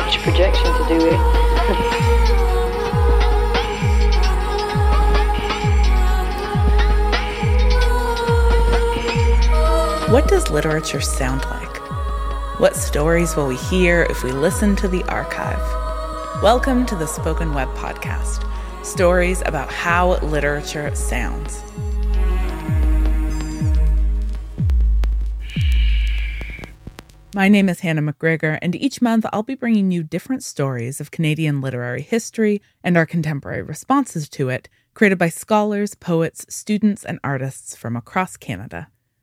much projection to do it. What does literature sound like? What stories will we hear if we listen to the archive? Welcome to the Spoken Web Podcast, stories about how literature sounds. My name is Hannah McGregor, and each month I'll be bringing you different stories of Canadian literary history and our contemporary responses to it, created by scholars, poets, students, and artists from across Canada.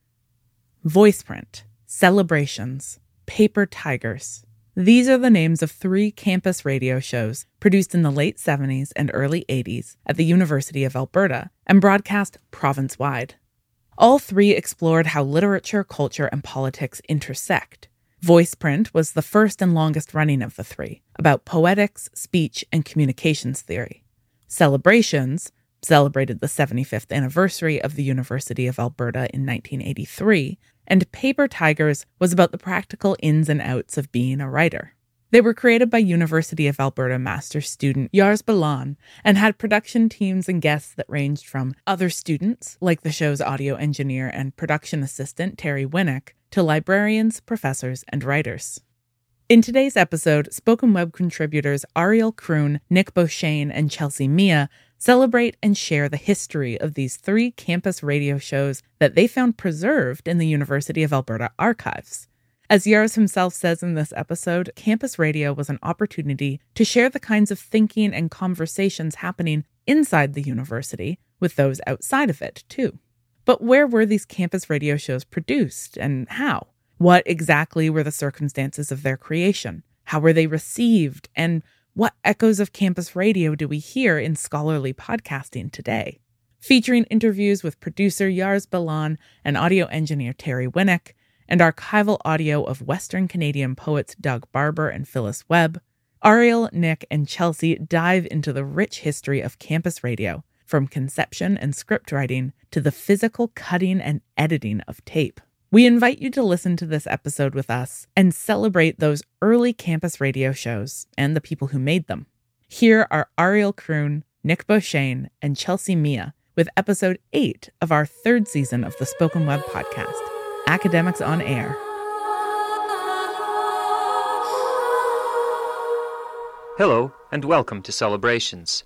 Voiceprint, Celebrations, Paper Tigers. These are the names of 3 campus radio shows produced in the late 70s and early 80s at the University of Alberta and broadcast province-wide. All 3 explored how literature, culture, and politics intersect. Voiceprint was the first and longest running of the 3, about poetics, speech, and communications theory. Celebrations celebrated the 75th anniversary of the University of Alberta in 1983, and Paper Tigers was about the practical ins and outs of being a writer. They were created by University of Alberta master's student Yars Balan and had production teams and guests that ranged from other students, like the show's audio engineer and production assistant Terry Winnick, to librarians, professors, and writers. In today's episode, Spoken Web contributors Ariel Kroon, Nick Beauchesne, and Chelsea Mia celebrate and share the history of these 3 campus radio shows that they found preserved in the University of Alberta archives. As Yars himself says in this episode, campus radio was an opportunity to share the kinds of thinking and conversations happening inside the university with those outside of it, too. But where were these campus radio shows produced, and how? What exactly were the circumstances of their creation? How were they received? And what echoes of campus radio do we hear in scholarly podcasting today? Featuring interviews with producer Yars Balan and audio engineer Terry Winnick, and archival audio of Western Canadian poets Doug Barber and Phyllis Webb, Ariel, Nick, and Chelsea dive into the rich history of campus radio, from conception and script writing to the physical cutting and editing of tape. We invite you to listen to this episode with us and celebrate those early campus radio shows and the people who made them. Here are Ariel Kroon, Nick Beauchesne, and Chelsea Mia with episode 8 of our 3rd season of the Spoken Web Podcast, Academics on Air. Hello, and welcome to Celebrations.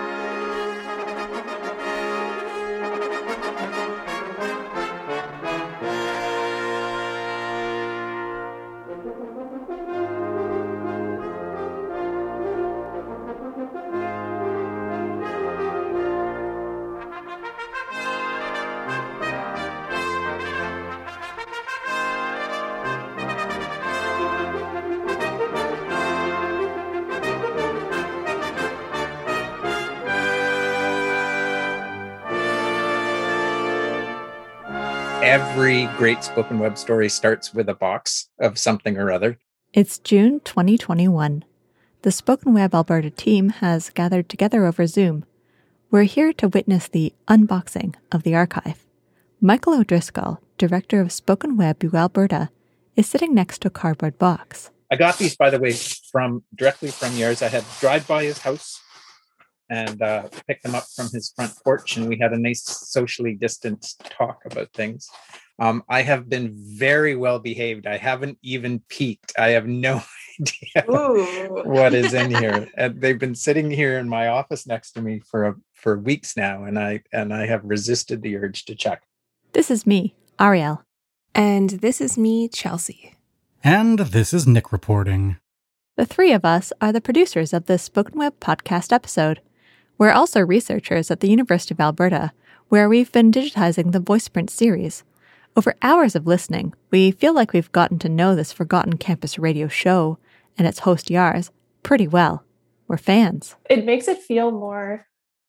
Every great spoken web story starts with a box of something or other. It's June 2021. The Spoken Web Alberta team has gathered together over Zoom. We're here to witness the unboxing of the archive. Michael O'Driscoll, director of Spoken Web U Alberta, is sitting next to a cardboard box. I got these, by the way, directly from Yars. I had to drive by his house and picked them up from his front porch, and we had a nice socially distanced talk about things. I have been very well behaved. I haven't even peeked. I have no idea what is in here. And they've been sitting here in my office next to me for weeks now, and I have resisted the urge to check. This is me, Ariel. And this is me, Chelsea. And this is Nick reporting. The 3 of us are the producers of this Spoken Web Podcast episode. We're also researchers at the University of Alberta, where we've been digitizing the Voiceprint series. Over hours of listening, we feel like we've gotten to know this forgotten campus radio show and its host Yars pretty well. We're fans. It makes it feel more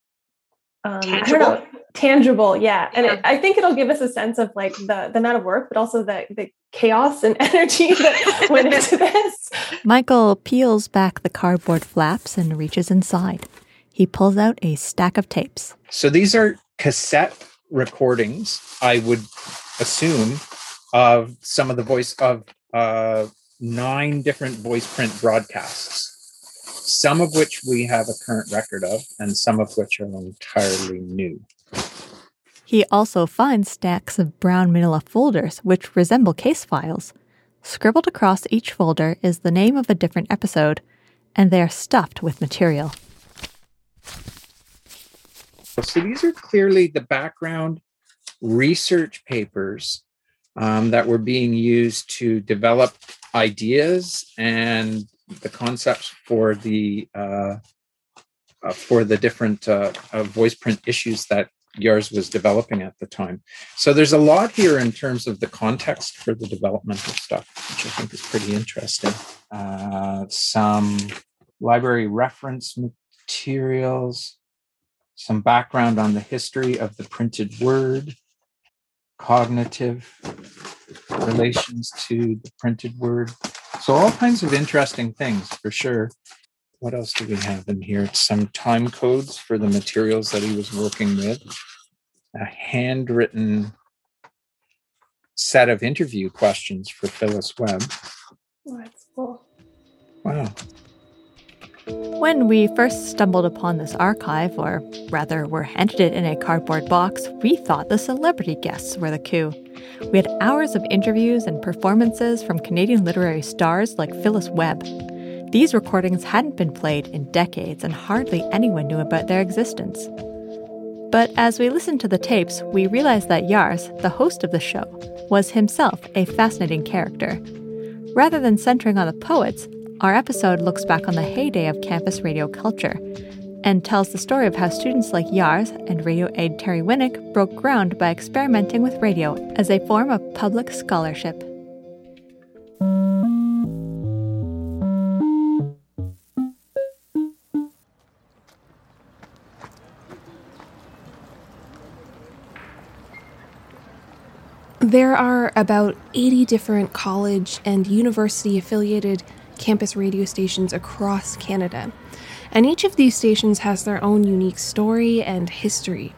tangible, yeah. And I think it'll give us a sense of like the amount of work, but also the chaos and energy that went into this. Michael peels back the cardboard flaps and reaches inside. He pulls out a stack of tapes. So these are cassette recordings, I would assume, of some of the 9 different voice print broadcasts, some of which we have a current record of, and some of which are entirely new. He also finds stacks of brown manila folders which resemble case files. Scribbled across each folder is the name of a different episode, and they are stuffed with material. So these are clearly the background research papers that were being used to develop ideas and the concepts for the different voice print issues that YARS was developing at the time. So there's a lot here in terms of the context for the development of stuff, which I think is pretty interesting. Some library reference materials, some background on the history of the printed word, cognitive relations to the printed word. So all kinds of interesting things for sure. What else do we have in here? Some time codes for the materials that he was working with. A handwritten set of interview questions for Phyllis Webb. Oh, that's cool. Wow. When we first stumbled upon this archive, or rather were handed it in a cardboard box, we thought the celebrity guests were the coup. We had hours of interviews and performances from Canadian literary stars like Phyllis Webb. These recordings hadn't been played in decades, and hardly anyone knew about their existence. But as we listened to the tapes, we realized that YARS, the host of the show, was himself a fascinating character. Rather than centering on the poets, our episode looks back on the heyday of campus radio culture and tells the story of how students like YARS and radio aide Terry Winnick broke ground by experimenting with radio as a form of public scholarship. There are about 80 different college and university-affiliated campus radio stations across Canada, and each of these stations has their own unique story and history.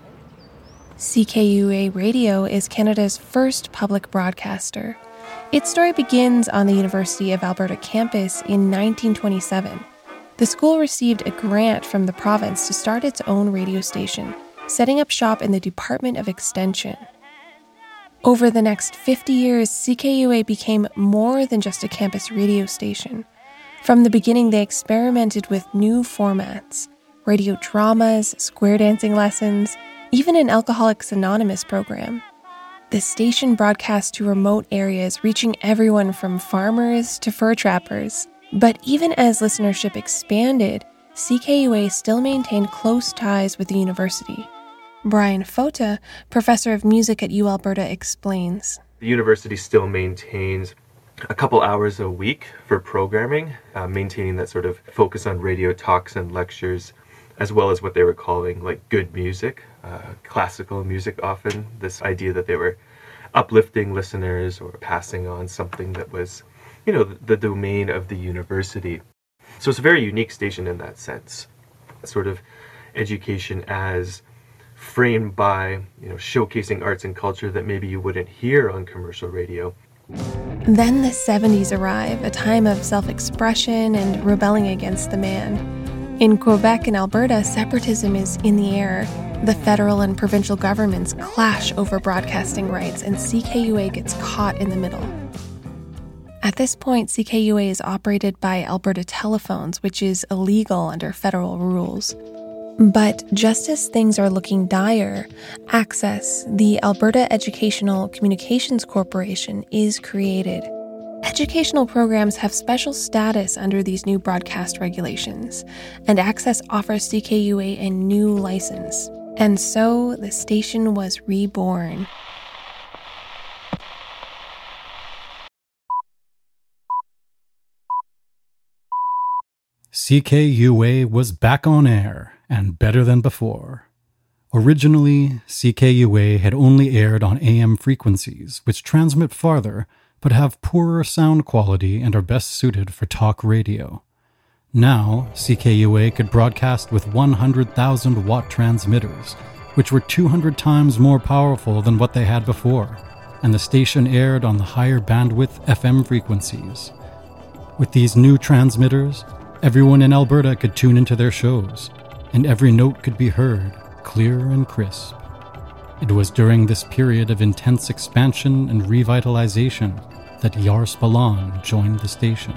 CKUA Radio is Canada's first public broadcaster. Its story begins on the University of Alberta campus in 1927. The school received a grant from the province to start its own radio station, setting up shop in the Department of Extension. Over the next 50 years, CKUA became more than just a campus radio station. From the beginning, they experimented with new formats, radio dramas, square dancing lessons, even an Alcoholics Anonymous program. The station broadcast to remote areas, reaching everyone from farmers to fur trappers. But even as listenership expanded, CKUA still maintained close ties with the university. Brian Fota, professor of music at UAlberta, explains. The university still maintains a couple hours a week for programming, maintaining that sort of focus on radio talks and lectures, as well as what they were calling like good music, classical music often, this idea that they were uplifting listeners or passing on something that was, the domain of the university. So it's a very unique station in that sense, sort of education as framed by, showcasing arts and culture that maybe you wouldn't hear on commercial radio. Then the 70s arrive, a time of self-expression and rebelling against the man. In Quebec and Alberta, separatism is in the air. The federal and provincial governments clash over broadcasting rights, and CKUA gets caught in the middle. At this point, CKUA is operated by Alberta Telephones, which is illegal under federal rules. But just as things are looking dire, Access, the Alberta Educational Communications Corporation, is created. Educational programs have special status under these new broadcast regulations, and Access offers CKUA a new license. And so the station was reborn. CKUA was back on air, and better than before. Originally, CKUA had only aired on AM frequencies, which transmit farther, but have poorer sound quality and are best suited for talk radio. Now, CKUA could broadcast with 100,000 watt transmitters, which were 200 times more powerful than what they had before, and the station aired on the higher bandwidth FM frequencies. With these new transmitters, everyone in Alberta could tune into their shows, and every note could be heard, clear and crisp. It was during this period of intense expansion and revitalization that Lars Ballan joined the station.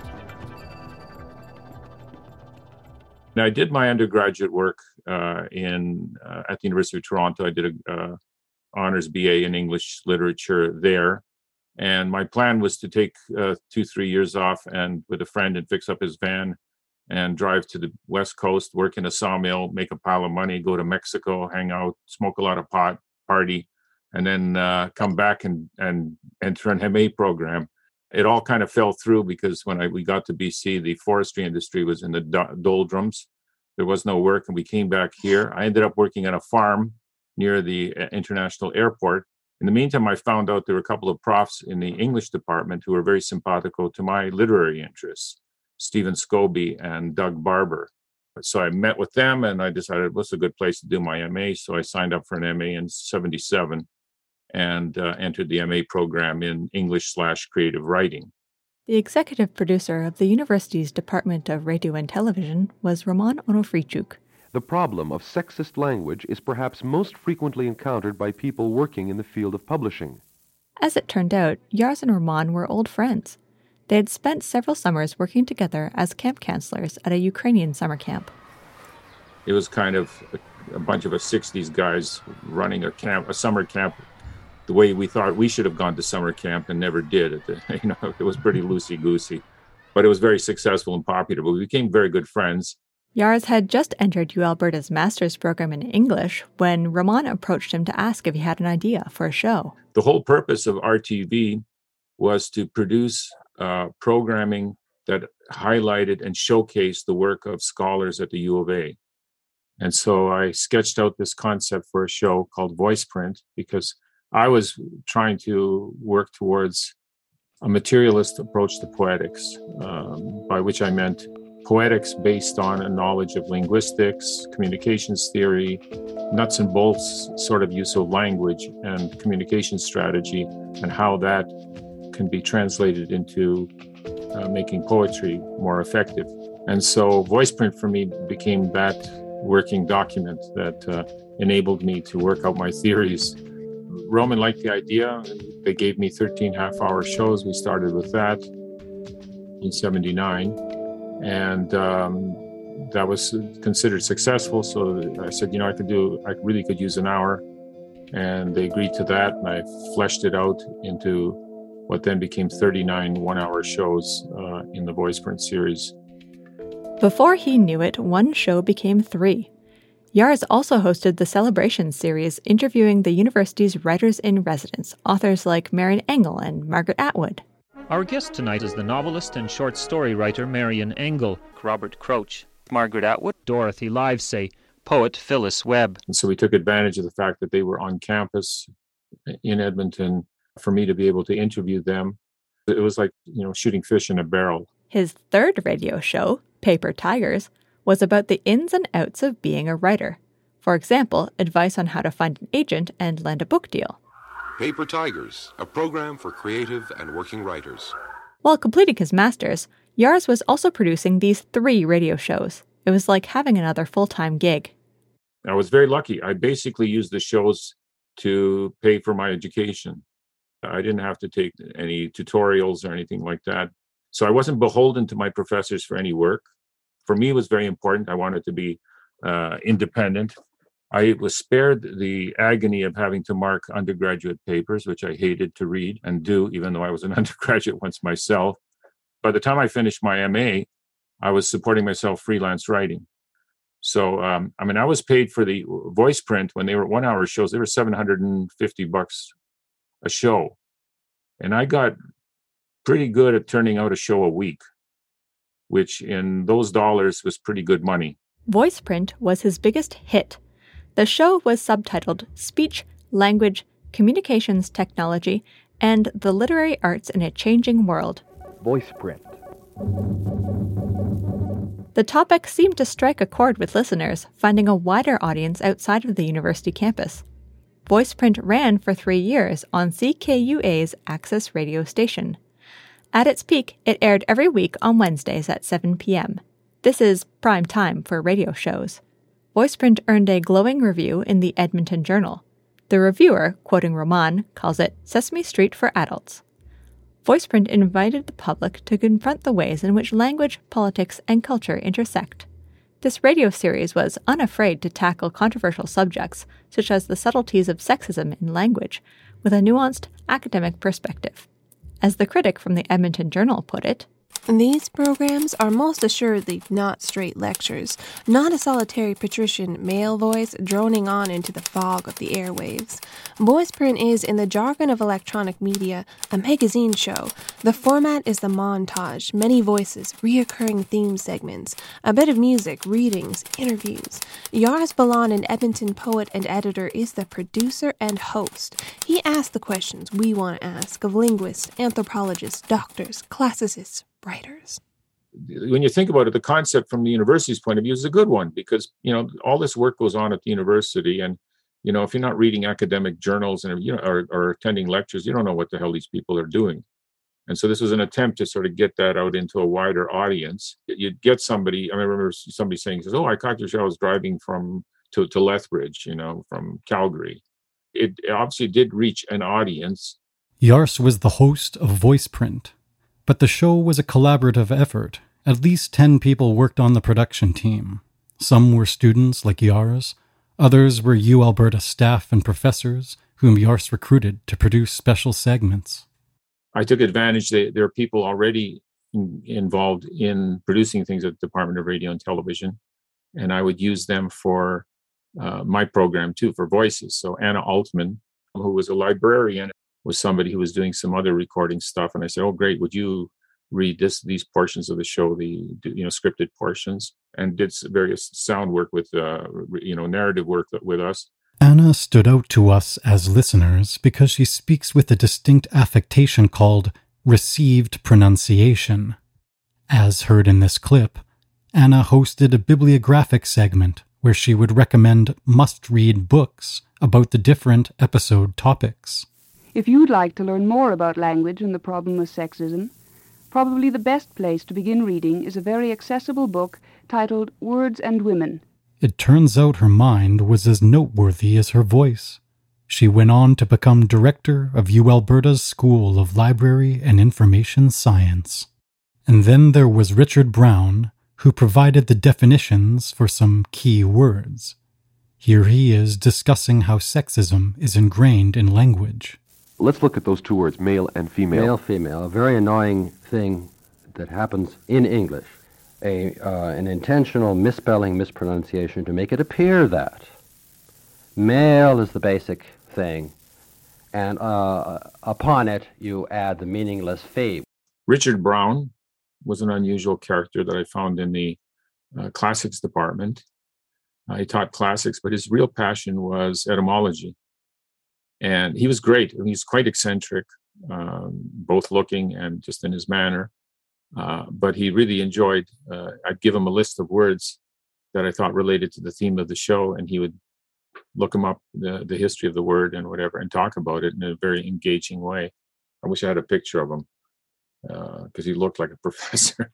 Now, I did my undergraduate work at the University of Toronto. I did a honors BA in English literature there. And my plan was to take 2-3 years off and with a friend and fix up his van and drive to the West Coast, work in a sawmill, make a pile of money, go to Mexico, hang out, smoke a lot of pot, party, and then come back and enter an MA program. It all kind of fell through because when we got to BC, the forestry industry was in the doldrums. There was no work, and we came back here. I ended up working on a farm near the international airport. In the meantime, I found out there were a couple of profs in the English department who were very simpatico to my literary interests, Stephen Scobie and Doug Barber. So I met with them, and I decided what's a good place to do my MA. So I signed up for an MA in 1977 and entered the MA program in English/creative writing. The executive producer of the university's Department of Radio and Television was Roman Onofrichuk. The problem of sexist language is perhaps most frequently encountered by people working in the field of publishing. As it turned out, Lars and Roman were old friends. They had spent several summers working together as camp counselors at a Ukrainian summer camp. It was kind of a bunch of us 60s guys running a summer camp, the way we thought we should have gone to summer camp and never did. It was pretty loosey-goosey, but it was very successful and popular. But we became very good friends. Lars had just entered UAlberta's master's program in English when Roman approached him to ask if he had an idea for a show. The whole purpose of RTV was to produce programming that highlighted and showcased the work of scholars at the U of A. And so I sketched out this concept for a show called VoicePrint because I was trying to work towards a materialist approach to poetics, by which I meant poetics based on a knowledge of linguistics, communications theory, nuts and bolts sort of use of language and communication strategy, and how that can be translated into making poetry more effective. And so VoicePrint for me became that working document that enabled me to work out my theories. Roman liked the idea. They gave me 13 half-hour shows. We started with that in 1979. And that was considered successful. So I said, I really could use an hour. And they agreed to that. And I fleshed it out into what then became 39 one-hour shows in the VoicePrint series. Before he knew it, one show became 3. Lars also hosted the Celebration series, interviewing the university's writers-in-residence, authors like Marian Engel and Margaret Atwood. Our guest tonight is the novelist and short story writer Marian Engel, Robert Crouch, Margaret Atwood, Dorothy Livesay, poet Phyllis Webb. And so we took advantage of the fact that they were on campus in Edmonton for me to be able to interview them. It was like, shooting fish in a barrel. His third radio show, Paper Tigers, was about the ins and outs of being a writer. For example, advice on how to find an agent and land a book deal. Paper Tigers, a program for creative and working writers. While completing his master's, Lars was also producing these 3 radio shows. It was like having another full-time gig. I was very lucky. I basically used the shows to pay for my education. I didn't have to take any tutorials or anything like that. So I wasn't beholden to my professors for any work. For me, it was very important. I wanted to be independent. I was spared the agony of having to mark undergraduate papers, which I hated to read and do, even though I was an undergraduate once myself. By the time I finished my MA, I was supporting myself freelance writing. So, I was paid for the VoicePrint when they were one-hour shows. They were $750 a show. And I got pretty good at turning out a show a week, which in those dollars was pretty good money. VoicePrint was his biggest hit. The show was subtitled Speech, Language, Communications Technology, and the Literary Arts in a Changing World. VoicePrint. The topic seemed to strike a chord with listeners, finding a wider audience outside of the university campus. VoicePrint ran for 3 years on CKUA's Access radio station. At its peak, it aired every week on Wednesdays at 7 p.m. This is prime time for radio shows. VoicePrint earned a glowing review in the Edmonton Journal. The reviewer, quoting Roman, calls it Sesame Street for adults. VoicePrint invited the public to confront the ways in which language, politics, and culture intersect. This radio series was unafraid to tackle controversial subjects, such as the subtleties of sexism in language, with a nuanced academic perspective. As the critic from the Edmonton Journal put it, these programs are most assuredly not straight lectures, not a solitary patrician male voice droning on into the fog of the airwaves. VoicePrint is, in the jargon of electronic media, a magazine show. The format is the montage, many voices, reoccurring theme segments, a bit of music, readings, interviews. Yars Balan, an Edmonton poet and editor, is the producer and host. He asks the questions we want to ask of linguists, anthropologists, doctors, classicists, writers. When you think about it, the concept from the university's point of view is a good one because, all this work goes on at the university. And, if you're not reading academic journals and, or attending lectures, you don't know what the hell these people are doing. And so this was an attempt to sort of get that out into a wider audience. You'd get somebody, I remember somebody saying, "Oh, I caught your show. I was driving to Lethbridge, from Calgary." It obviously did reach an audience. Yars was the host of VoicePrint. But the show was a collaborative effort. At least 10 people worked on the production team. Some were students like Yars. Others were U Alberta staff and professors whom Yars recruited to produce special segments. I took advantage. There are people already involved in producing things at the Department of Radio and Television. And I would use them for my program too, for voices. So Anna Altman, who was a librarian, was somebody who was doing some other recording stuff. And I said, "Oh, great. Would you read these portions of the show, the scripted portions?" And did various sound work with, narrative work with us. Anna stood out to us as listeners because she speaks with a distinct affectation called received pronunciation. As heard in this clip, Anna hosted a bibliographic segment where she would recommend must-read books about the different episode topics. If you'd like to learn more about language and the problem of sexism, probably the best place to begin reading is a very accessible book titled Words and Women. It turns out her mind was as noteworthy as her voice. She went on to become director of U Alberta's School of Library and Information Science. And then there was Richard Brown, who provided the definitions for some key words. Here he is discussing how sexism is ingrained in language. Let's look at those two words, male and female. Male, female, a very annoying thing that happens in English. An intentional misspelling, mispronunciation to make it appear that male is the basic thing, and upon it you add the meaningless fee. Richard Brown was an unusual character that I found in the classics department. He taught classics, but his real passion was etymology. And he was great. He's quite eccentric, both looking and just in his manner. But he really enjoyed, I'd give him a list of words that I thought related to the theme of the show, and he would look them up, the history of the word and whatever, and talk about it in a very engaging way. I wish I had a picture of him because he looked like a professor.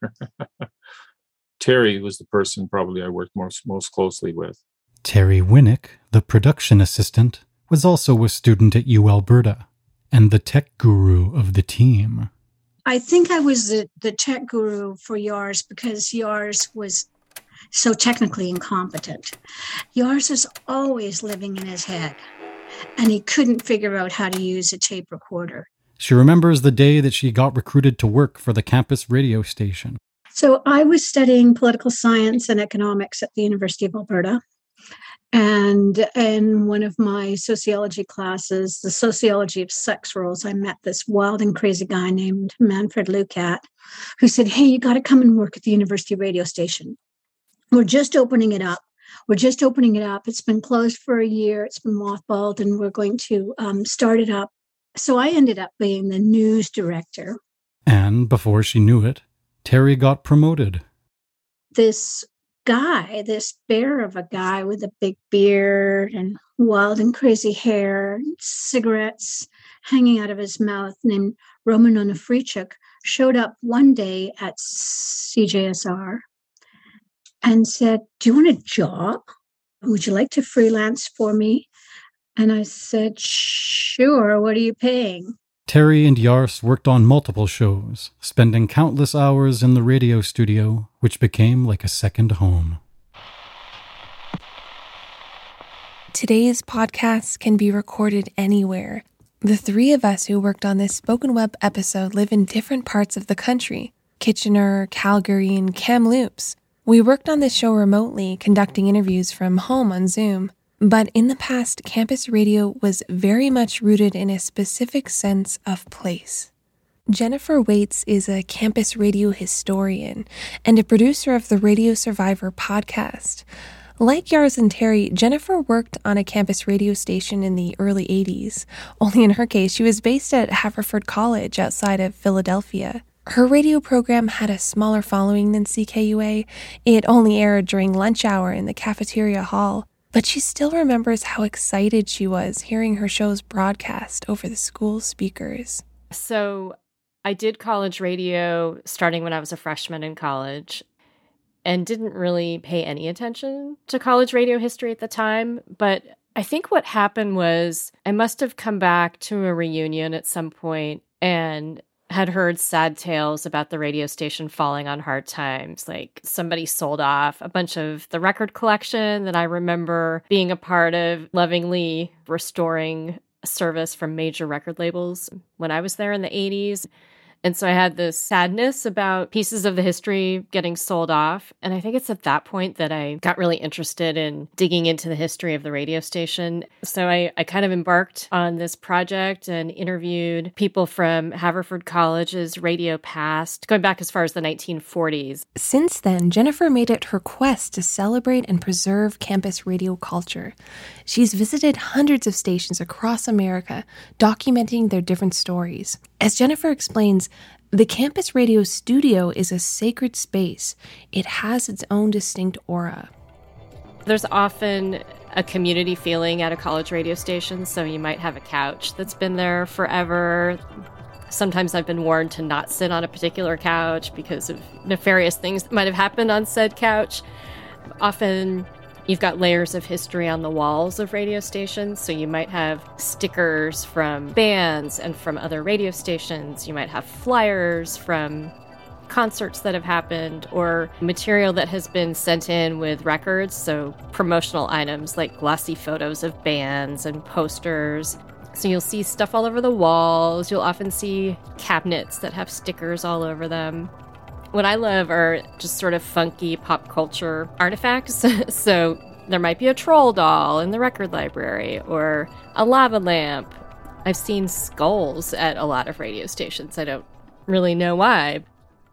Terry was the person probably I worked most closely with. Terry Winnick, the production assistant, was also a student at U Alberta and the tech guru of the team. I think I was the tech guru for Yars because Yars was so technically incompetent. Yars was always living in his head, and he couldn't figure out how to use a tape recorder. She remembers the day that she got recruited to work for the campus radio station. So I was studying political science and economics at the University of Alberta. And in one of my sociology classes, the sociology of sex roles, I met this wild and crazy guy named Manfred Lukat, who said, "Hey, you got to come and work at the university radio station. We're just opening it up. It's been closed for a year. It's been mothballed, and we're going to start it up." So I ended up being the news director. And before she knew it, Terry got promoted. This guy, this bear of a guy with a big beard and wild and crazy hair, cigarettes hanging out of his mouth, named Roman Onufrichuk, showed up one day at CJSR and said, "Do you want a job? Would you like to freelance for me?" And I said, "Sure. What are you paying?" Terry and Yars worked on multiple shows, spending countless hours in the radio studio, which became like a second home. Today's podcast can be recorded anywhere. The three of us who worked on this Spoken Web episode live in different parts of the country: Kitchener, Calgary, and Kamloops. We worked on this show remotely, conducting interviews from home on Zoom. But in the past, campus radio was very much rooted in a specific sense of place. Jennifer Waits is a campus radio historian and a producer of the Radio Survivor podcast. Like Yars and Terry, Jennifer worked on a campus radio station in the early 80s. Only in her case, she was based at Haverford College outside of Philadelphia. Her radio program had a smaller following than CKUA. It only aired during lunch hour in the cafeteria hall. But she still remembers how excited she was hearing her shows broadcast over the school speakers. So I did college radio starting when I was a freshman in college and didn't really pay any attention to college radio history at the time. But I think what happened was I must have come back to a reunion at some point and had heard sad tales about the radio station falling on hard times. Like somebody sold off a bunch of the record collection that I remember being a part of, lovingly restoring service from major record labels when I was there in the 80s. And so I had this sadness about pieces of the history getting sold off. And I think it's at that point that I got really interested in digging into the history of the radio station. So I kind of embarked on this project and interviewed people from Haverford College's radio past, going back as far as the 1940s. Since then, Jennifer made it her quest to celebrate and preserve campus radio culture. She's visited hundreds of stations across America, documenting their different stories. As Jennifer explains, the campus radio studio is a sacred space. It has its own distinct aura. There's often a community feeling at a college radio station, so you might have a couch that's been there forever. Sometimes I've been warned to not sit on a particular couch because of nefarious things that might have happened on said couch. Often you've got layers of history on the walls of radio stations, so you might have stickers from bands and from other radio stations. You might have flyers from concerts that have happened or material that has been sent in with records, so promotional items like glossy photos of bands and posters. So you'll see stuff all over the walls. You'll often see cabinets that have stickers all over them. What I love are just sort of funky pop culture artifacts. So there might be a troll doll in the record library or a lava lamp. I've seen skulls at a lot of radio stations. I don't really know why.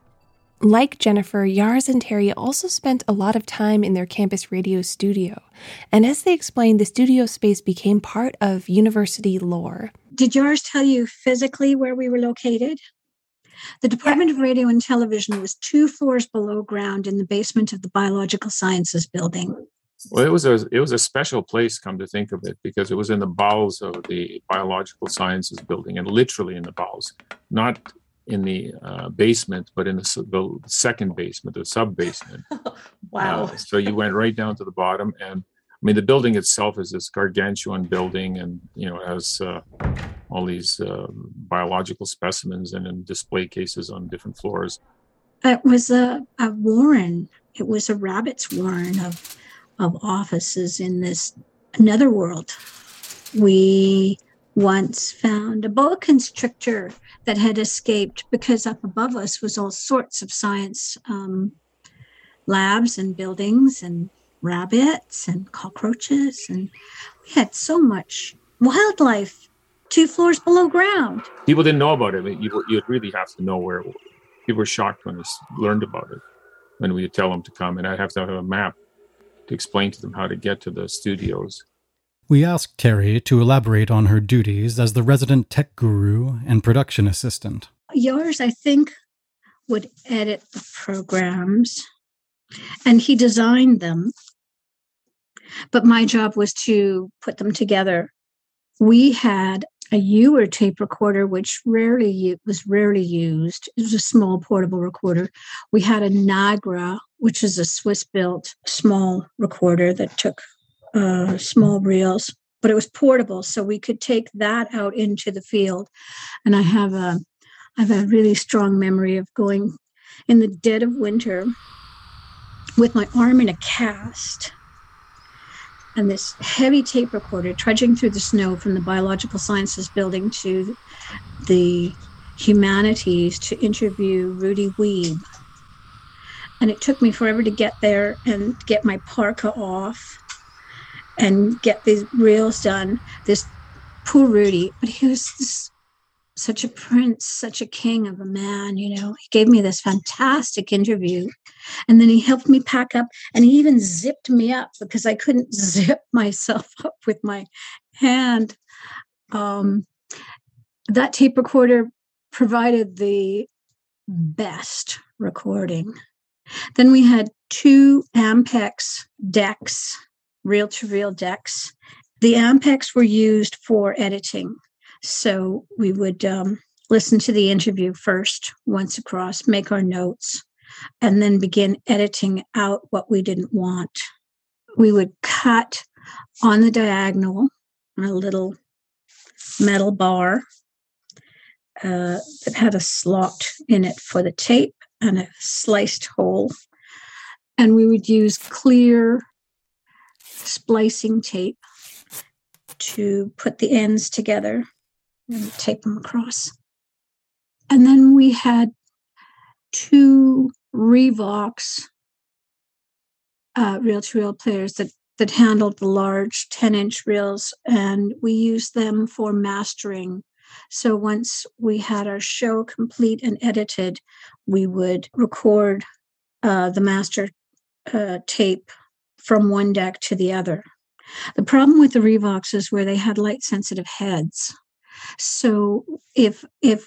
Like Jennifer, Yars and Terry also spent a lot of time in their campus radio studio. And as they explained, the studio space became part of university lore. Did Yars tell you physically where we were located? The Department of Radio and Television was 2 floors below ground in the basement of the Biological Sciences building. Well, it was a special place, come to think of it, because it was in the bowels of the Biological Sciences building, and literally in the bowels, not in the basement, but in the second basement, the sub-basement. Wow. So you went right down to the bottom, and I mean, the building itself is this gargantuan building, and it has all these biological specimens and in display cases on different floors. It was a warren. It was a rabbit's warren of offices in this netherworld. We once found a boa constrictor that had escaped because up above us was all sorts of science labs and buildings and rabbits and cockroaches, and we had so much wildlife 2 floors below ground. People didn't know about it. You'd really have to know where. People were shocked when they learned about it, when we would tell them to come, and I'd have to have a map to explain to them how to get to the studios. We asked Terry to elaborate on her duties as the resident tech guru and production assistant. Yars, I think, would edit the programs, and he designed them. But my job was to put them together. We had Ewer tape recorder, which was rarely used. It was a small portable recorder. We had a Nagra, which is a Swiss-built small recorder that took small reels, but it was portable, so we could take that out into the field. And I have a really strong memory of going in the dead of winter with my arm in a cast and this heavy tape recorder trudging through the snow from the biological sciences building to the humanities to interview Rudy Wiebe. And it took me forever to get there and get my parka off and get these reels done. This poor Rudy, but he was such a prince, such a king of a man, He gave me this fantastic interview. And then he helped me pack up, and he even zipped me up because I couldn't zip myself up with my hand. That tape recorder provided the best recording. Then we had 2 Ampex decks, reel-to-reel decks. The Ampex were used for editing. So we would listen to the interview first, once across, make our notes, and then begin editing out what we didn't want. We would cut on the diagonal a little metal bar that had a slot in it for the tape and a sliced hole. And we would use clear splicing tape to put the ends together and tape them across. And then we had 2 Revox reel-to-reel players that handled the large 10-inch reels, and we used them for mastering. So once we had our show complete and edited, we would record the master tape from one deck to the other. The problem with the Revoxes were they had light-sensitive heads. So if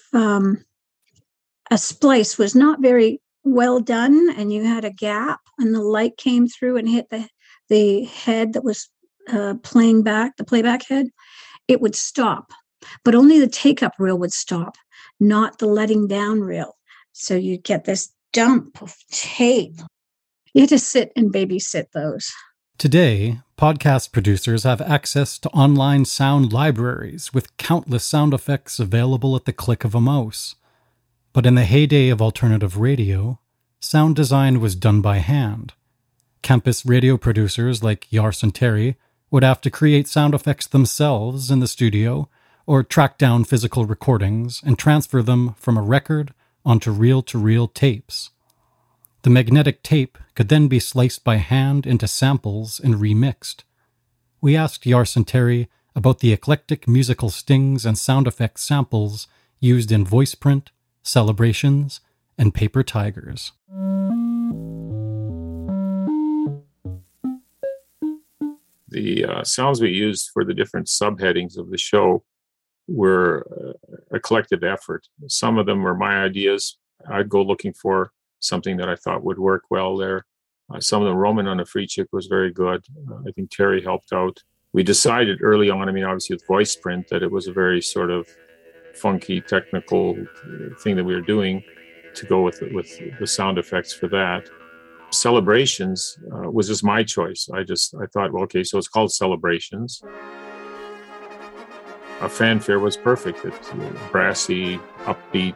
a splice was not very well done and you had a gap and the light came through and hit the head that was playing back, the playback head, it would stop. But only the take-up reel would stop, not the letting down reel. So you get this dump of tape. You had to sit and babysit those. Today, podcast producers have access to online sound libraries with countless sound effects available at the click of a mouse. But in the heyday of alternative radio, sound design was done by hand. Campus radio producers like Yars and Terry would have to create sound effects themselves in the studio or track down physical recordings and transfer them from a record onto reel-to-reel tapes. The magnetic tape could then be sliced by hand into samples and remixed. We asked Yars and Terry about the eclectic musical stings and sound effect samples used in voice print, celebrations, and paper tigers. The sounds we used for the different subheadings of the show were a collective effort. Some of them were my ideas. I'd go looking for something that I thought would work well there. Some of them, Roman on a Free Chick was very good. I think Terry helped out. We decided early on, obviously with voice print, that it was a very sort of funky technical thing that we were doing to go with the sound effects for that. Celebrations was just my choice. I thought, well, okay, so it's called Celebrations. A fanfare was perfect. It's brassy, upbeat.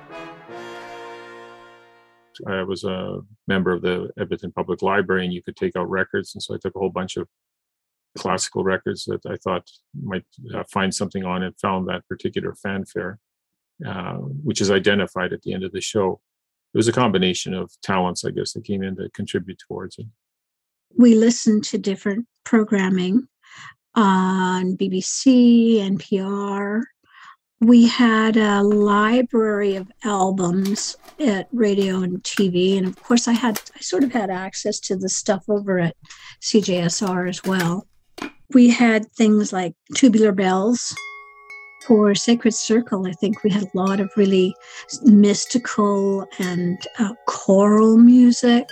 I was a member of the Edmonton Public Library, and you could take out records. And so I took a whole bunch of classical records that I thought might find something on and found that particular fanfare, which is identified at the end of the show. It was a combination of talents, I guess, that came in to contribute towards it. We listened to different programming on BBC, NPR. We had a library of albums at radio and TV. And of course, I sort of had access to the stuff over at CJSR as well. We had things like Tubular Bells. For Sacred Circle, I think we had a lot of really mystical and choral music.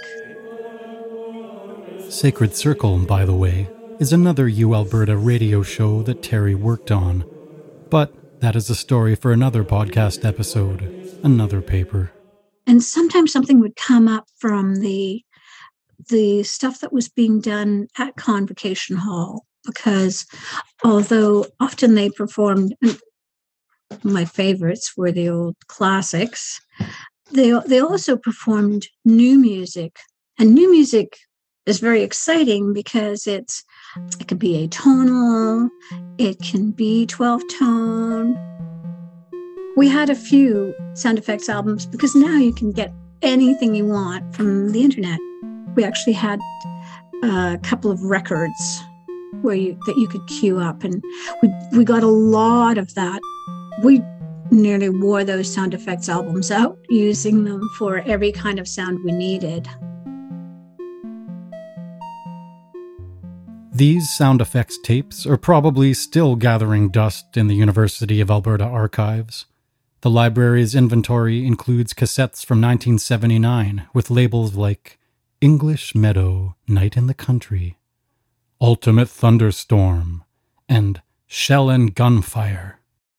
Sacred Circle, by the way, is another U Alberta radio show that Terry worked on. But That is a story for another podcast episode, another paper. And sometimes something would come up from the stuff that was being done at Convocation Hall, because although often they performed, my favorites were the old classics, they also performed new music. And new music is very exciting because it can be atonal, it can be 12-tone. We had a few sound effects albums because now you can get anything you want from the internet. We actually had a couple of records that you could queue up, and we got a lot of that. We nearly wore those sound effects albums out, using them for every kind of sound we needed. These sound effects tapes are probably still gathering dust in the University of Alberta archives. The library's inventory includes cassettes from 1979 with labels like English Meadow, Night in the Country, Ultimate Thunderstorm, and Shell and Gunfire.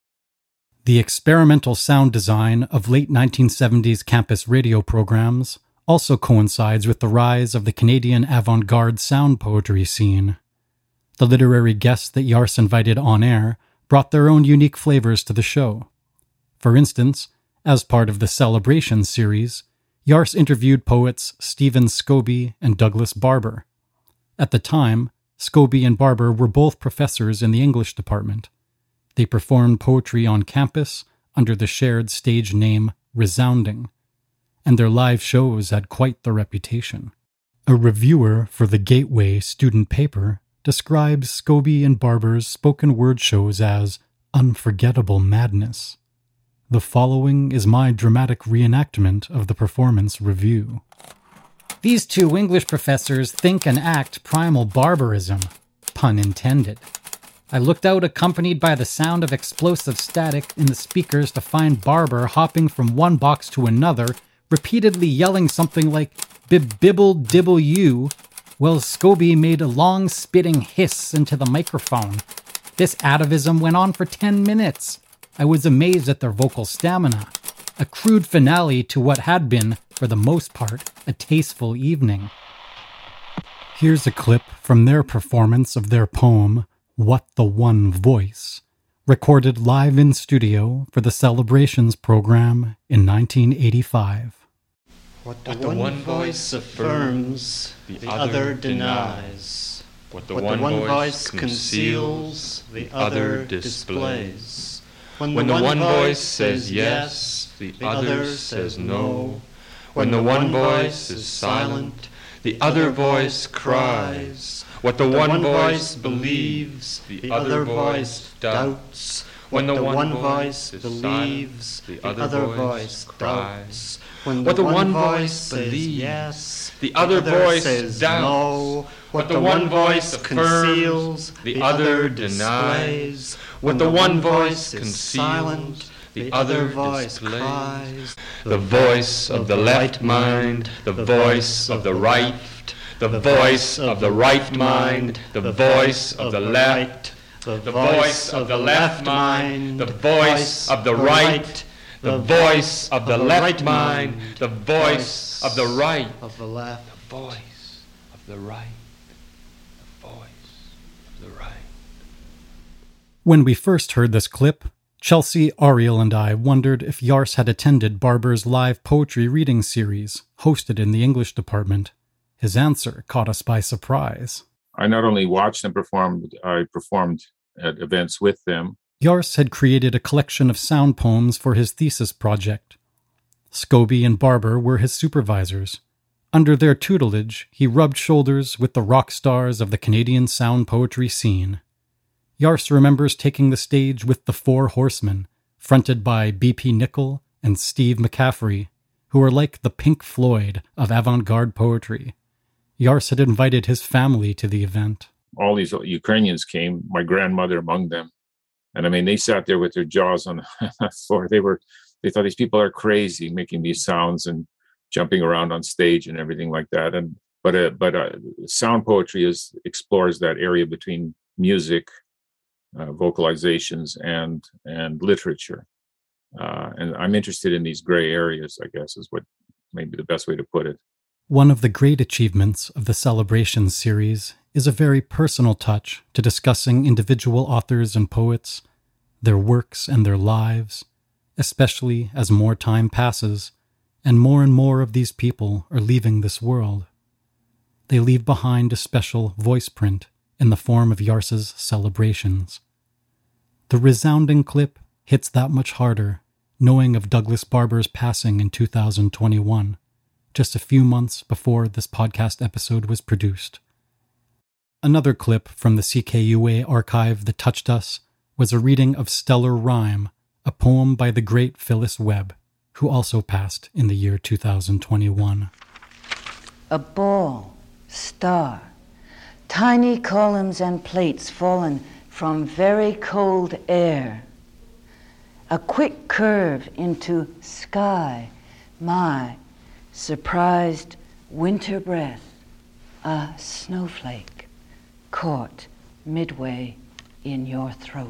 The experimental sound design of late 1970s campus radio programs also coincides with the rise of the Canadian avant-garde sound poetry scene. The literary guests that Yars invited on air brought their own unique flavors to the show. For instance, as part of the Celebration series, Yars interviewed poets Stephen Scobie and Douglas Barber. At the time, Scobie and Barber were both professors in the English department. They performed poetry on campus under the shared stage name Resounding, and their live shows had quite the reputation. A reviewer for the Gateway student paper describes Scobie and Barber's spoken word shows as unforgettable madness. The following is my dramatic reenactment of the performance review. These two English professors think and act primal barbarism, pun intended. I looked out accompanied by the sound of explosive static in the speakers to find Barber hopping from one box to another, repeatedly yelling something like bibble dibble you, while Scobie made a long spitting hiss into the microphone. This atavism went on for 10 minutes. I was amazed at their vocal stamina, a crude finale to what had been, for the most part, a tasteful evening. Here's a clip from their performance of their poem, What the One Voice, recorded live in studio for the Celebrations program in 1985. What the one voice affirms, the other denies. What the one voice conceals, the other displays. When the one voice says yes, the other says no. When the one voice is silent, the other voice cries. What the one voice believes, the other voice doubts. When the one voice believes, the other voice doubts. What the one voice believes, yes, the other voice says no. What the one voice conceals, the other denies. When the one voice is silent, the other voice cries. The voice of the left mind, the voice of the right, the voice of the right mind, the voice of the left, the voice of the left mind, the voice of the right, the voice of the left mind, the voice of the right, of the left, the voice of the right, the voice of the right. When we first heard this clip, Chelsea, Ariel, and I wondered if Yars had attended Barber's live poetry reading series, hosted in the English department. His answer caught us by surprise. I not only watched them perform, I performed at events with them. Yars had created a collection of sound poems for his thesis project. Scobie and Barber were his supervisors. Under their tutelage, he rubbed shoulders with the rock stars of the Canadian sound poetry scene. Yars remembers taking the stage with the Four Horsemen, fronted by B.P. Nicol and Steve McCaffrey, who were like the Pink Floyd of avant-garde poetry. Yars had invited his family to the event. All these Ukrainians came, my grandmother among them. And I mean, they sat there with their jaws on the floor. They thought these people are crazy making these sounds and jumping around on stage and everything like that. But sound poetry explores that area between music vocalizations and literature. And I'm interested in these gray areas, I guess, is what maybe the best way to put it. One of the great achievements of the Celebrations series is a very personal touch to discussing individual authors and poets, their works and their lives, especially as more time passes and more of these people are leaving this world. They leave behind a special voice print in the form of Yarsa's Celebrations. The resounding clip hits that much harder, knowing of Douglas Barber's passing in 2021, just a few months before this podcast episode was produced. Another clip from the CKUA archive that touched us was a reading of Stellar Rhyme, a poem by the great Phyllis Webb, who also passed in the year 2021. A ball, star, tiny columns and plates fallen from very cold air. A quick curve into sky, my surprised winter breath, a snowflake caught midway in your throat.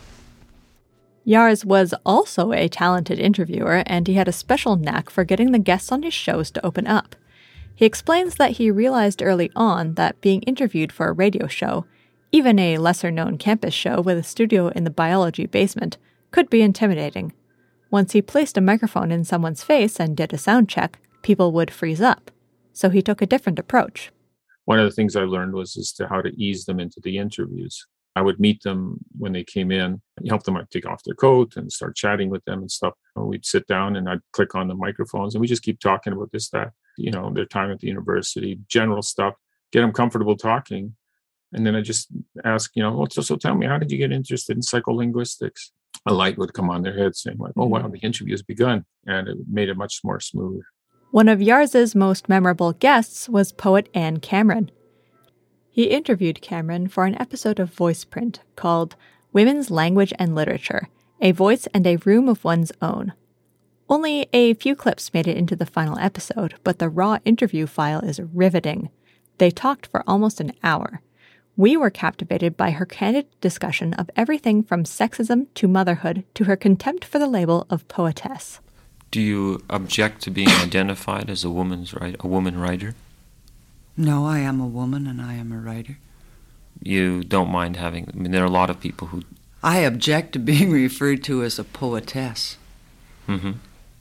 Yars was also a talented interviewer, and he had a special knack for getting the guests on his shows to open up. He explains that he realized early on that being interviewed for a radio show, even a lesser-known campus show with a studio in the biology basement, could be intimidating. Once he placed a microphone in someone's face and did a sound check, people would freeze up. So he took a different approach. One of the things I learned was as to how to ease them into the interviews. I would meet them when they came in, help them take off their coat and start chatting with them and stuff. We'd sit down and I'd click on the microphones and we just keep talking about this, that, their time at the university, general stuff, get them comfortable talking. And then I just ask, so tell me, how did you get interested in psycholinguistics? A light would come on their head saying, like, oh, wow, the interview has begun. And it made it much more smooth. One of Yars's most memorable guests was poet Anne Cameron. He interviewed Cameron for an episode of VoicePrint called Women's Language and Literature, A Voice and a Room of One's Own. Only a few clips made it into the final episode, but the raw interview file is riveting. They talked for almost an hour. We were captivated by her candid discussion of everything from sexism to motherhood to her contempt for the label of poetess. Do you object to being identified as a woman writer? No, I am a woman and I am a writer. You don't mind there are a lot of people who... I object to being referred to as a poetess. Mm-hmm.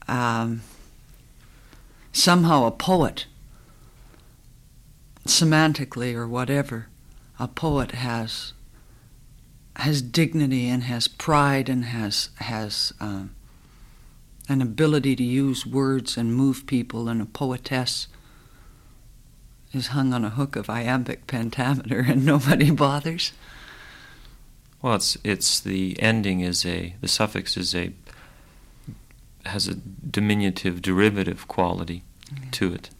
Somehow a poet, semantically or whatever, a poet has dignity and has pride and has an ability to use words and move people, and a poetess is hung on a hook of iambic pentameter and nobody bothers. Well, it's the ending the suffix has a diminutive derivative quality to it.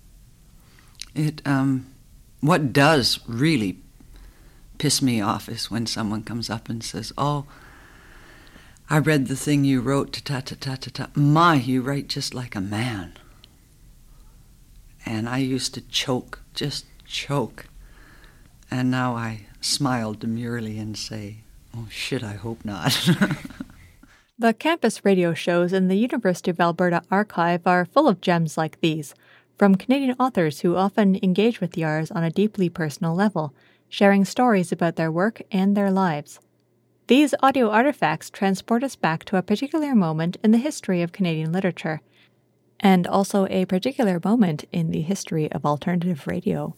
What does really piss me off is when someone comes up and says, "Oh, I read the thing you wrote, ta-ta-ta-ta-ta. My, you write just like a man." And I used to just choke. And now I smile demurely and say, "Oh shit, I hope not." The campus radio shows in the University of Alberta archive are full of gems like these, from Canadian authors who often engage with Yars on a deeply personal level, sharing stories about their work and their lives. These audio artifacts transport us back to a particular moment in the history of Canadian literature, and also a particular moment in the history of alternative radio.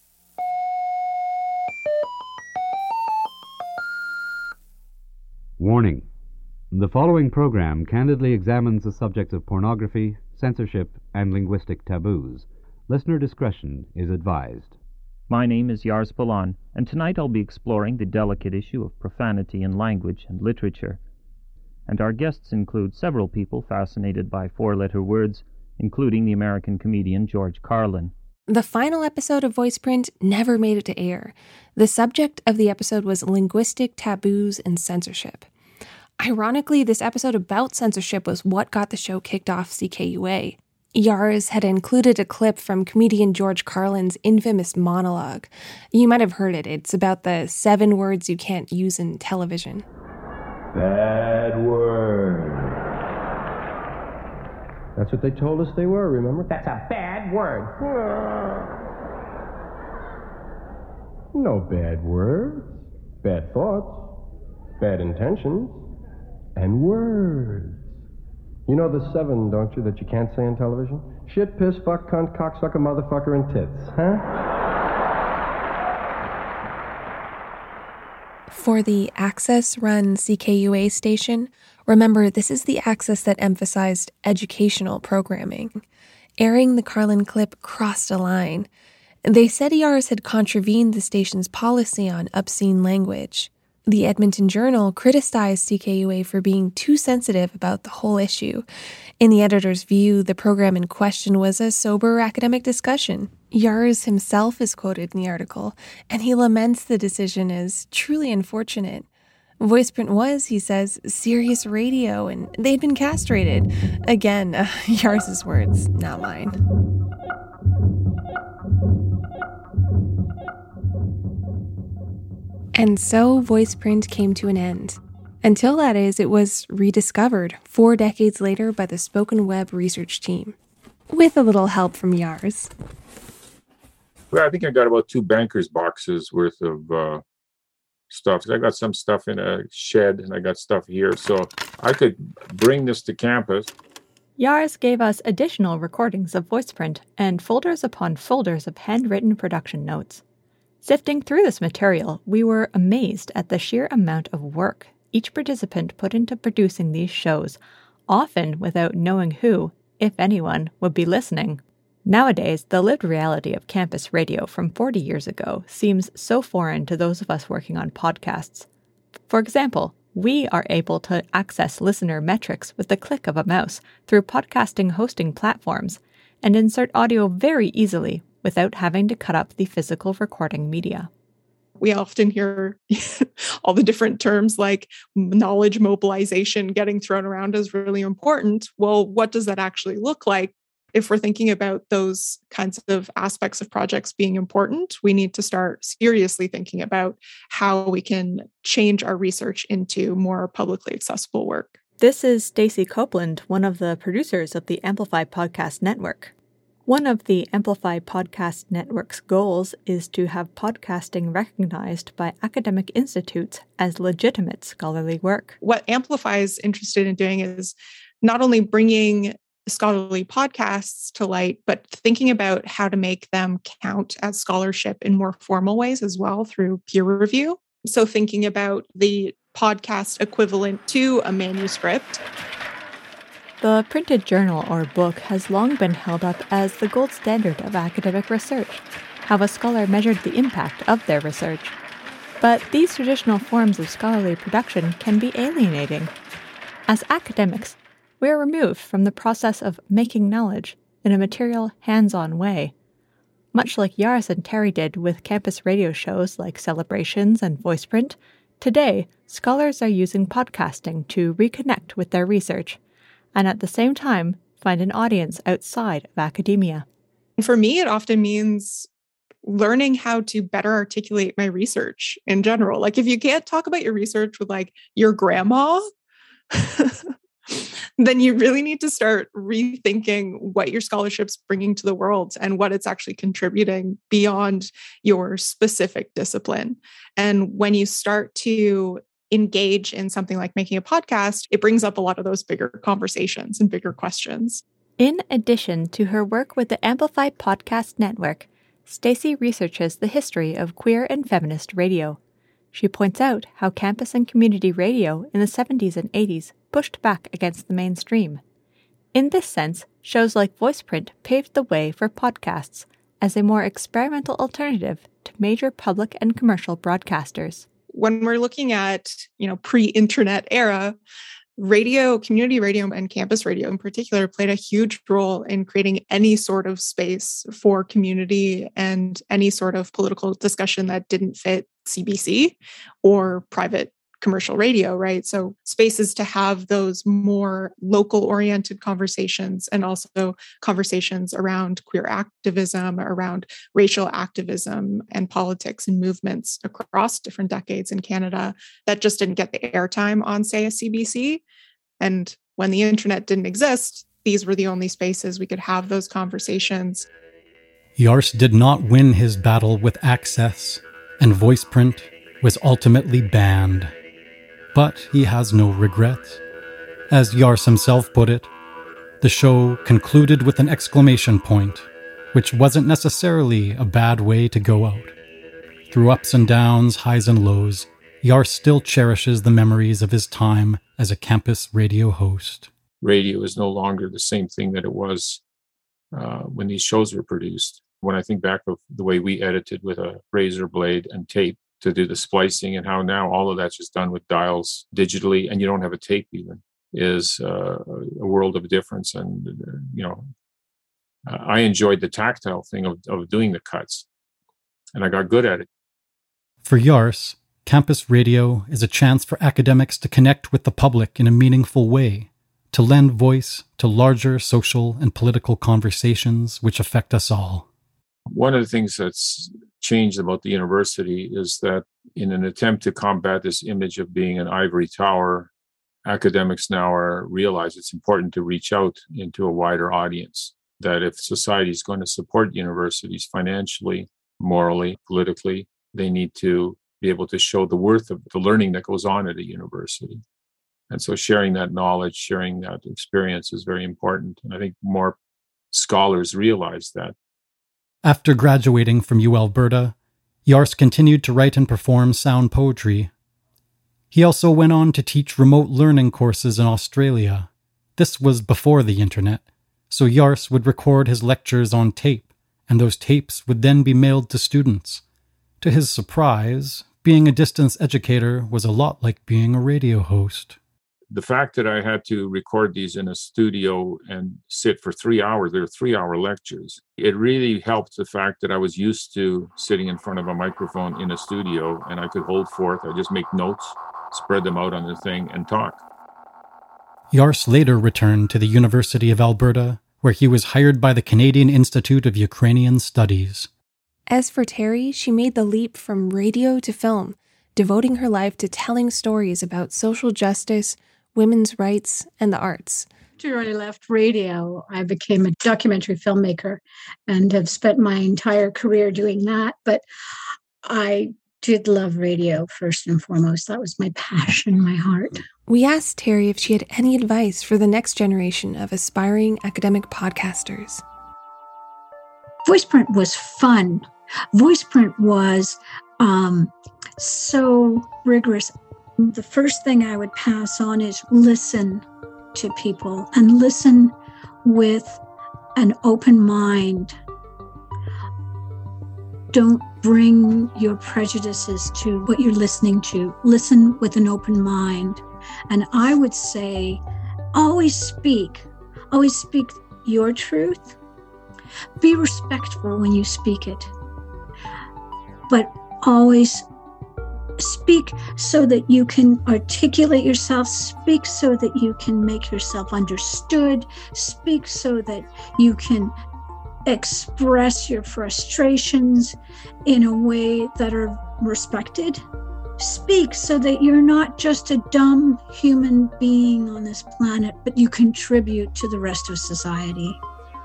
Warning. The following program candidly examines the subjects of pornography, censorship, and linguistic taboos. Listener discretion is advised. My name is Yars Balan, and tonight I'll be exploring the delicate issue of profanity in language and literature. And our guests include several people fascinated by four-letter words, including the American comedian George Carlin. The final episode of VoicePrint never made it to air. The subject of the episode was linguistic taboos and censorship. Ironically, this episode about censorship was what got the show kicked off CKUA. Yars had included a clip from comedian George Carlin's infamous monologue. You might have heard it. It's about the 7 words you can't use in television. Bad word. That's what they told us they were, remember? That's a bad word. No bad words, bad thoughts, bad intentions, and words. You know the 7, don't you, that you can't say on television? Shit, piss, fuck, cunt, cocksucker, motherfucker, and tits, huh? For the Access-run CKUA station, remember, this is the Access that emphasized educational programming. Airing the Carlin clip crossed a line. They said Yars had contravened the station's policy on obscene language. The Edmonton Journal criticized CKUA for being too sensitive about the whole issue. In the editor's view, the program in question was a sober academic discussion. Yars himself is quoted in the article, and he laments the decision as truly unfortunate. VoicePrint was, he says, serious radio, and they'd been castrated. Again, Yars's words, not mine. And so VoicePrint came to an end. Until that is, it was rediscovered 4 decades later by the Spoken Web research team, with a little help from Yars. Well, I think I got about 2 bankers' boxes worth of stuff. I got some stuff in a shed, and I got stuff here, so I could bring this to campus. Yars gave us additional recordings of VoicePrint and folders upon folders of handwritten production notes. Sifting through this material, we were amazed at the sheer amount of work each participant put into producing these shows, often without knowing who, if anyone, would be listening. Nowadays, the lived reality of campus radio from 40 years ago seems so foreign to those of us working on podcasts. For example, we are able to access listener metrics with the click of a mouse through podcasting hosting platforms and insert audio very easily without having to cut up the physical recording media. We often hear all the different terms like knowledge mobilization getting thrown around as really important. Well, what does that actually look like? If we're thinking about those kinds of aspects of projects being important, we need to start seriously thinking about how we can change our research into more publicly accessible work. This is Stacey Copeland, one of the producers of the Amplify Podcast Network. One of the Amplify Podcast Network's goals is to have podcasting recognized by academic institutes as legitimate scholarly work. What Amplify is interested in doing is not only bringing scholarly podcasts to light, but thinking about how to make them count as scholarship in more formal ways as well through peer review. So thinking about the podcast equivalent to a manuscript. The printed journal or book has long been held up as the gold standard of academic research, how a scholar measured the impact of their research. But these traditional forms of scholarly production can be alienating. As academics, we are removed from the process of making knowledge in a material, hands-on way. Much like Yars and Terry did with campus radio shows like Celebrations and VoicePrint, today, scholars are using podcasting to reconnect with their research, and at the same time, find an audience outside of academia. For me, it often means learning how to better articulate my research in general. Like if you can't talk about your research with like your grandma, then you really need to start rethinking what your scholarship's bringing to the world and what it's actually contributing beyond your specific discipline. And when you start to engage in something like making a podcast, it brings up a lot of those bigger conversations and bigger questions. In addition to her work with the Amplify Podcast Network, Stacey researches the history of queer and feminist radio. She points out how campus and community radio in the 70s and 80s pushed back against the mainstream. In this sense, shows like VoicePrint paved the way for podcasts as a more experimental alternative to major public and commercial broadcasters. When we're looking at, pre-internet era, radio, community radio and campus radio in particular played a huge role in creating any sort of space for community and any sort of political discussion that didn't fit CBC or private commercial radio, right? So spaces to have those more local oriented conversations, and also conversations around queer activism, around racial activism and politics and movements across different decades in Canada that just didn't get the airtime on, say, a CBC. And when the internet didn't exist, these were the only spaces we could have those conversations. Jars did not win his battle with access, and VoicePrint was ultimately banned. But he has no regrets. As Jars himself put it, the show concluded with an exclamation point, which wasn't necessarily a bad way to go out. Through ups and downs, highs and lows, Jars still cherishes the memories of his time as a campus radio host. Radio is no longer the same thing that it was when these shows were produced. When I think back of the way we edited with a razor blade and tape to do the splicing, and how now all of that's just done with dials digitally, and you don't have a tape even, is a world of difference. And, I enjoyed the tactile thing of doing the cuts, and I got good at it. For Jars, campus radio is a chance for academics to connect with the public in a meaningful way, to lend voice to larger social and political conversations which affect us all. One of the things that's changed about the university is that in an attempt to combat this image of being an ivory tower, academics now realize it's important to reach out into a wider audience, that if society is going to support universities financially, morally, politically, they need to be able to show the worth of the learning that goes on at a university. And so sharing that knowledge, sharing that experience is very important. And I think more scholars realize that. After graduating from UAlberta, Jars continued to write and perform sound poetry. He also went on to teach remote learning courses in Australia. This was before the internet, so Jars would record his lectures on tape, and those tapes would then be mailed to students. To his surprise, being a distance educator was a lot like being a radio host. The fact that I had to record these in a studio and sit for 3 hours, they're 3-hour lectures. It really helped the fact that I was used to sitting in front of a microphone in a studio, and I could hold forth. I just make notes, spread them out on the thing, and talk. Jars later returned to the University of Alberta, where he was hired by the Canadian Institute of Ukrainian Studies. As for Terry, she made the leap from radio to film, devoting her life to telling stories about social justice, women's rights, and the arts. After I left radio, I became a documentary filmmaker and have spent my entire career doing that. But I did love radio first and foremost. That was my passion, my heart. We asked Terry if she had any advice for the next generation of aspiring academic podcasters. VoicePrint was fun. VoicePrint was so rigorous. The first thing I would pass on is listen to people and listen with an open mind. Don't bring your prejudices to what you're listening to. Listen with an open mind. And I would say, always speak your truth. Be respectful when you speak it, but always speak so that you can articulate yourself, speak so that you can make yourself understood, speak so that you can express your frustrations in a way that are respected. Speak so that you're not just a dumb human being on this planet, but you contribute to the rest of society.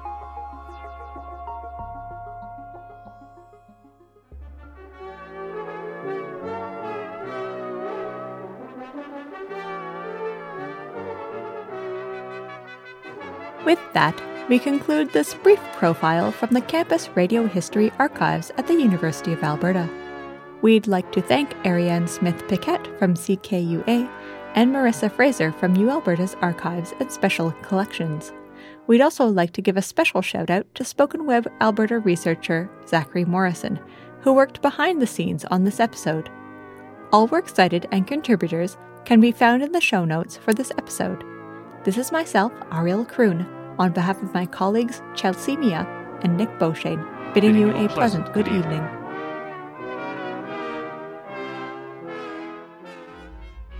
With that, we conclude this brief profile from the Campus Radio History Archives at the University of Alberta. We'd like to thank Ariane Smith-Piquet from CKUA and Marissa Fraser from UAlberta's Archives and Special Collections. We'd also like to give a special shout-out to Spoken Web Alberta researcher Zachary Morrison, who worked behind the scenes on this episode. All works cited and contributors can be found in the show notes for this episode. This is myself, Ariel Kroon, on behalf of my colleagues Chelsea Mia and Nick Beauchesne, bidding you a pleasant good evening.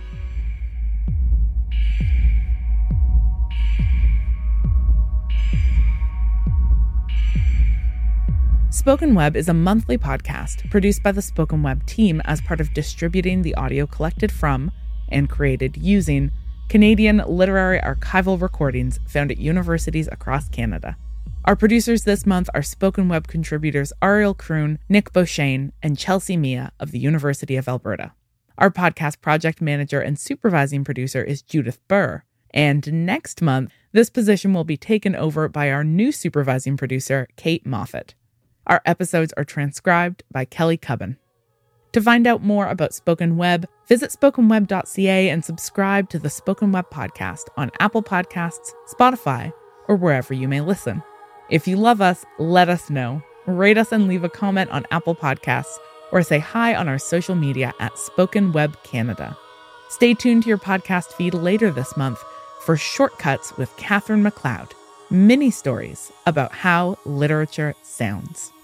Spoken Web is a monthly podcast produced by the Spoken Web team as part of distributing the audio collected from and created using Canadian literary archival recordings found at universities across Canada. Our producers this month are Spoken Web contributors Ariel Kroon, Nick Beauchesne, and Chelsea Mia of the University of Alberta. Our podcast project manager and supervising producer is Judith Burr. And next month, this position will be taken over by our new supervising producer, Kate Moffat. Our episodes are transcribed by Kelly Cubbin. To find out more about Spoken Web, visit spokenweb.ca and subscribe to the Spoken Web podcast on Apple Podcasts, Spotify, or wherever you may listen. If you love us, let us know. Rate us and leave a comment on Apple Podcasts, or say hi on our social media at Spoken Web Canada. Stay tuned to your podcast feed later this month for Shortcuts with Catherine McLeod, mini stories about how literature sounds.